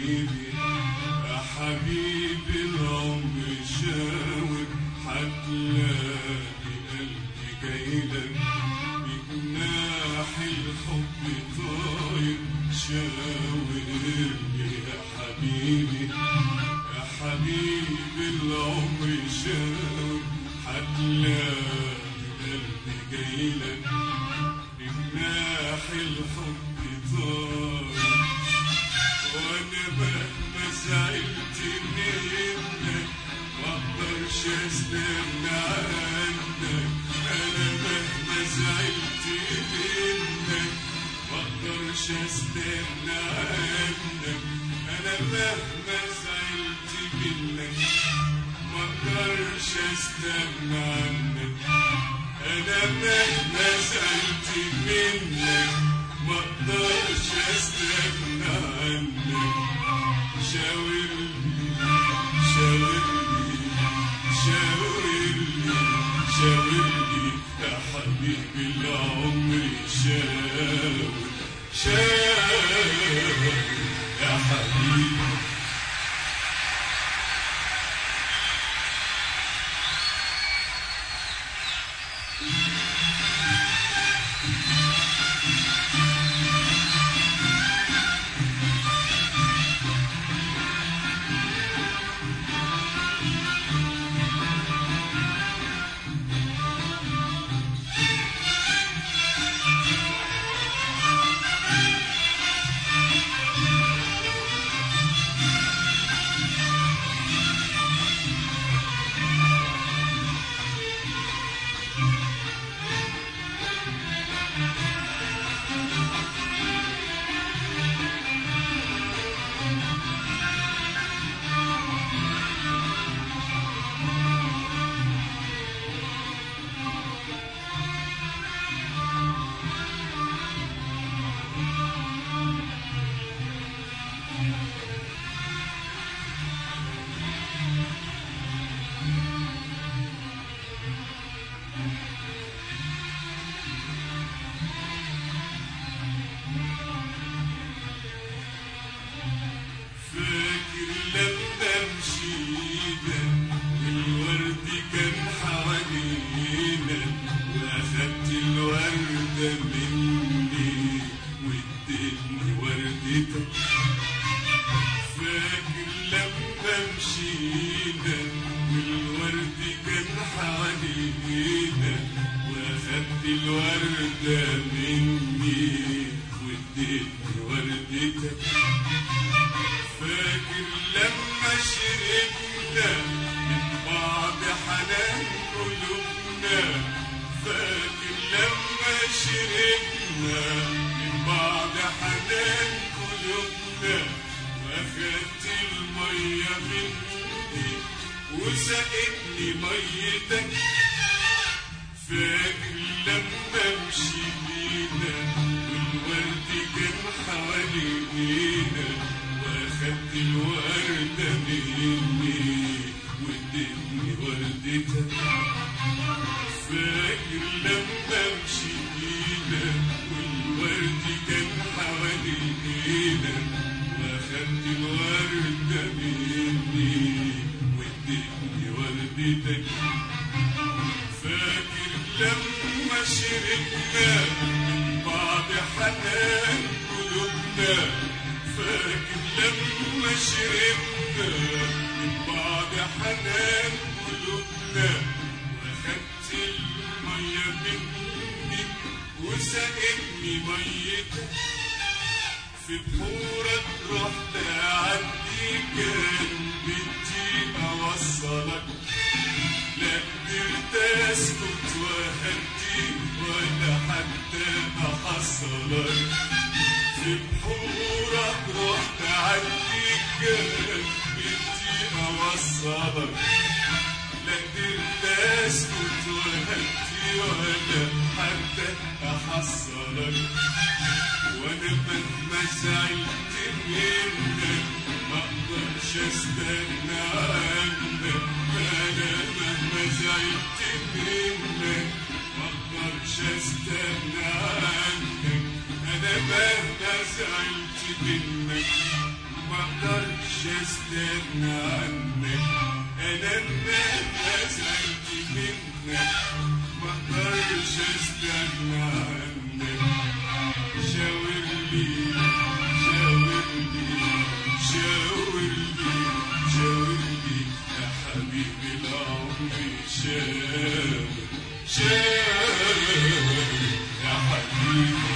حبيبي يا حبيبي العمر شاور هتلاقي قلبي جايلك بجناح الحب طاير شاور لي يا حبيبي يا حبيبي العمر شاور هتلاقي قلبي جايلك بجناح الحب طاير وانا مهما زعلت منك مقدرش استغنى عنك انا مهما زعلت منك مقدرش استغنى عنك انا مهما زعلت منك مقدرش استغنى عنك انا مهما زعلت منك مقدرش استغنى عنك شاورلي شاورلي شاورلي شاورلي يا حبيبي العمر شاور شاور يا حبيبي وسقتني ميتك فاكر لما امشي بينا والورد كان حوالينا واخدت الوردة مني واديتني وردتك فاكر لما امشي بينا والورد كان حوالينا واخدت الوردة مني واديتني وردتك فاكر لما شربنا من بعض حنان قلوبنا فاكر لما شربنا من بعض حنان قلوبنا واخدت المية مني وسقتني ميتك في بحورك رحت اعدي كان بدي اوصلك لا قدرت اسكت واهدي ولا حتى احصلك في بحورك رحت اعدي كان بدي اوصلك لا قدرت اسكت واهدي ولا حتى احصلك وانا مهما زعلت منك مقدرش استغنى عنك انا مهما زعلت منك مقدرش استغنى عنك انا مهما زعلت منك ما اقدرش استغنى عنك، انا مهما زعلت منك ما اقدرش استغنى عنك. شاورلي شاورلي شاورلي شاورلي يا حبيبي العمر، شاور شاور يا حبيبي.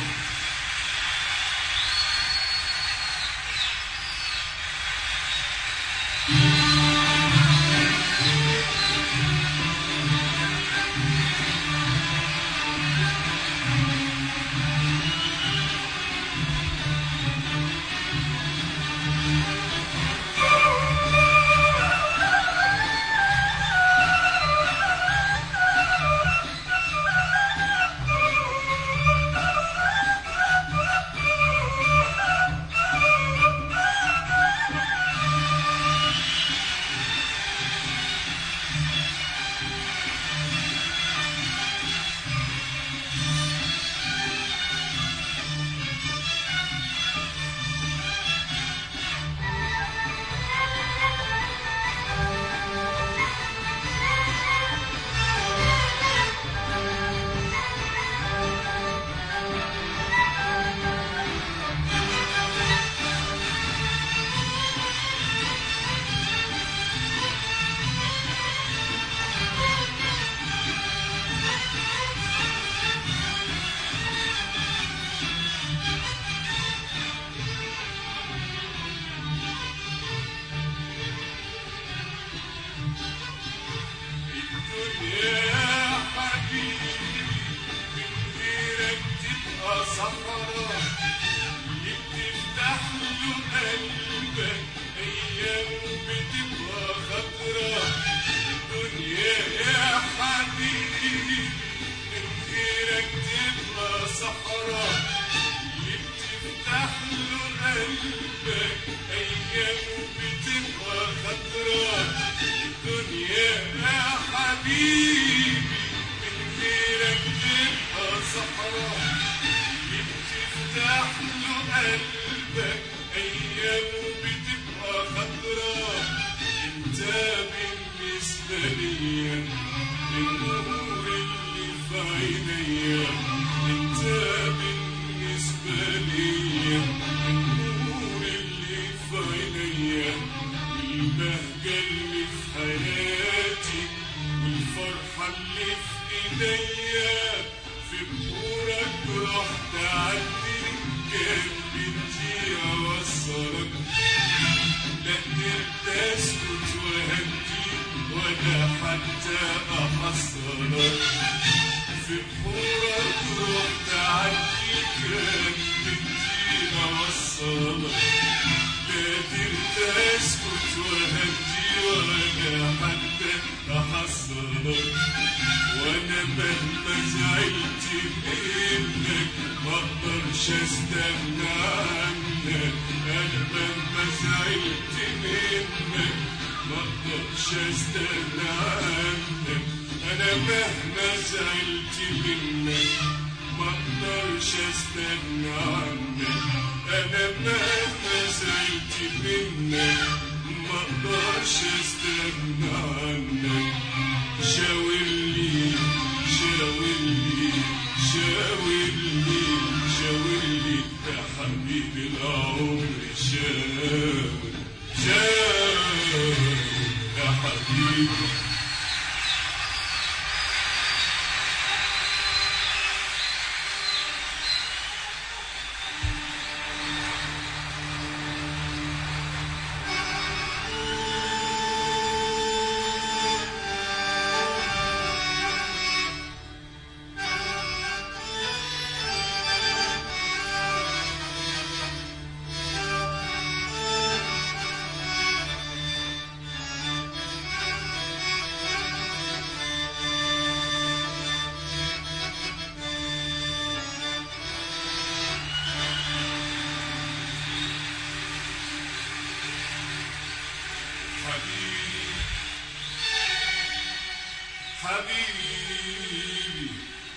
حبيبي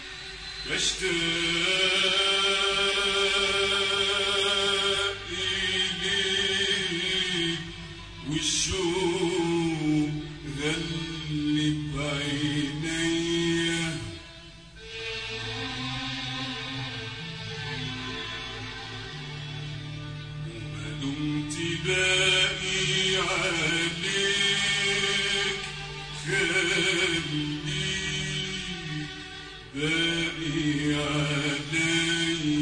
بشتاق إليك باقي عليك خليك باقي عليا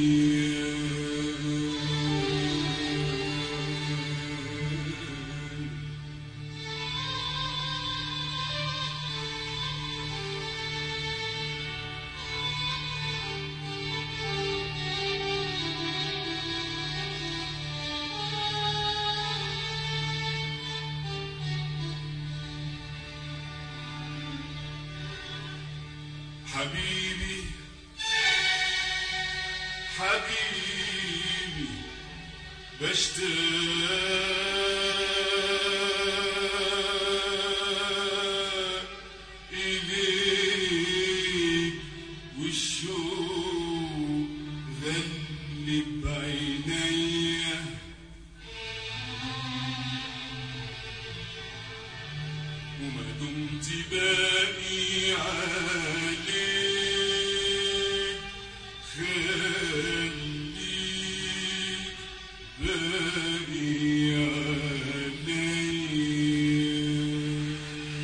حبيبي حبيبي بشتاق إليك والشوق غلب عينيا وما دمت باقي عليك خليك باقي عليك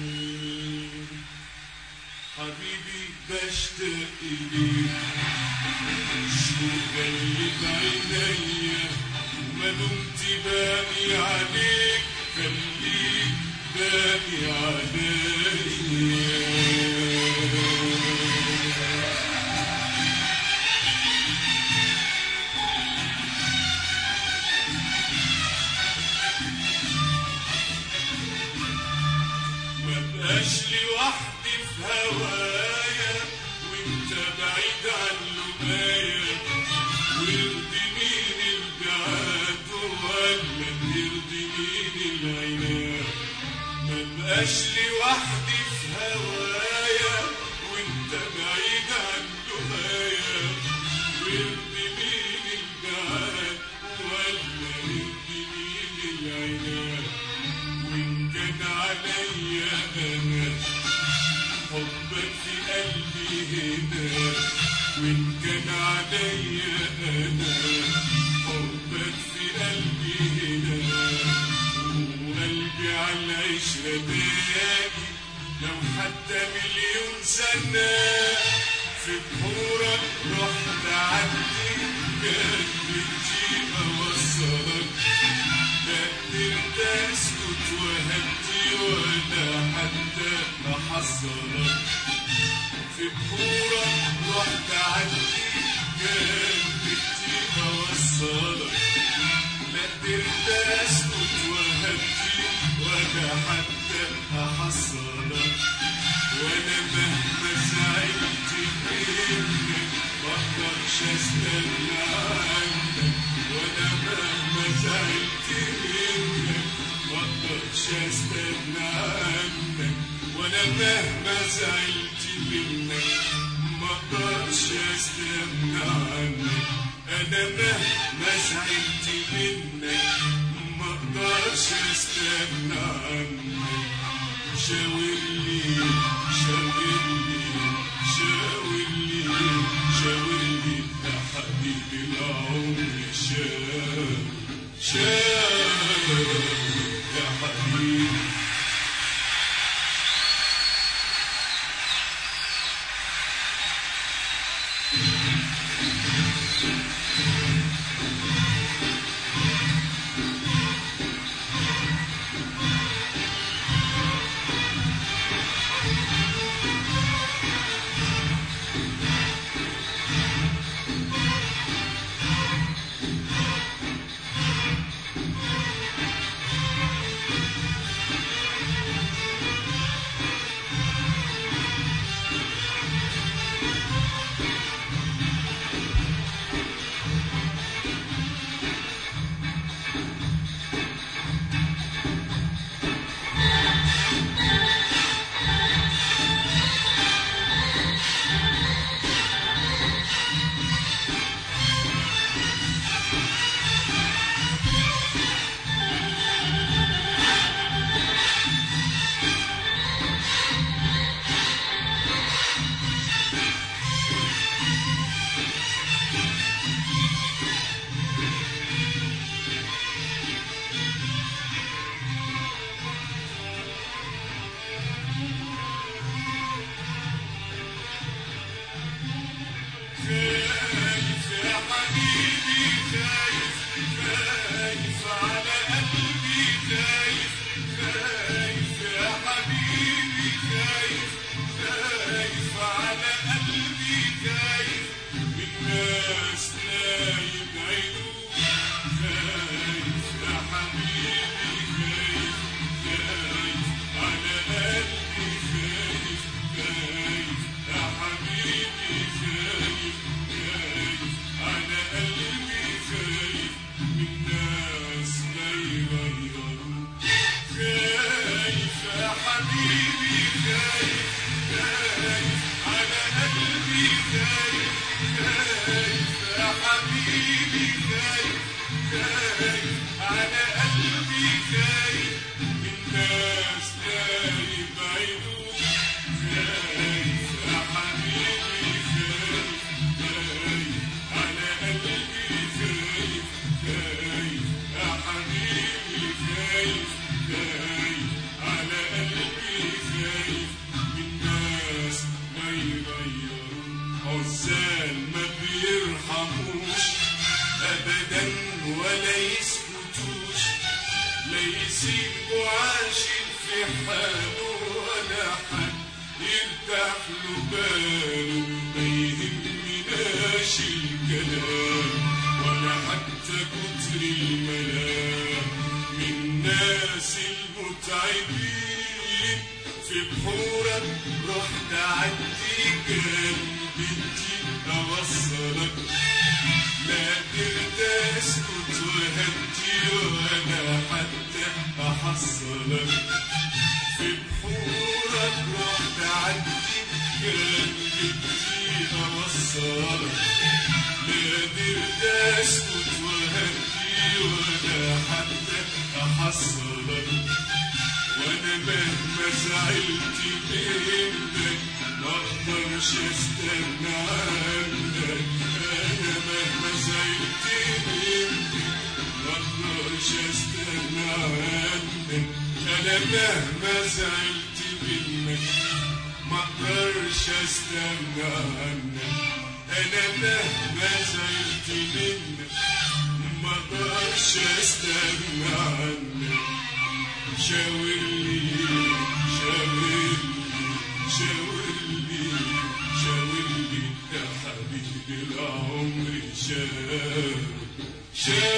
حبيبي بشتاق إليك الشوق غلب عينيا وما دمت باقي عليك خليك باقي عليا مبقاش لوحدي في هوايا وانت بعيد عن لقايا ويرضي مين البعاد ولا يرضي مين العناد مبقاش لوحدي في هوايا وانت بعيد عن لقايا ويرضي مين البعاد ولا يرضي مين العناد وإن كان عليا أنا حبك في قلبي هنا وإن كان عليا أنا حبك في قلبي هنا وقلبي على العشرة باقي لو حتى مليون سنة في بحورك رحت عدي كان بدي أوصلك لا قدرت اسكت وهدي ولا حتى احصلك في بحورك رحت عدي كان بدي اوصلك لا قدرت اسكت وهدي ولا حتى احصلك وانا مهما زعلت منك مقدرش استنى عنك وانا مهما زعلت منك مقدرش استنى عنك وانا مهما زعلت منك مقدرش استنى عنك انا مهما زعلت منك مقدرش استنى عنك شاورلي شاورلي شاورلي شاورلي يا حبيبي العمر شاور يا حبيبي شاور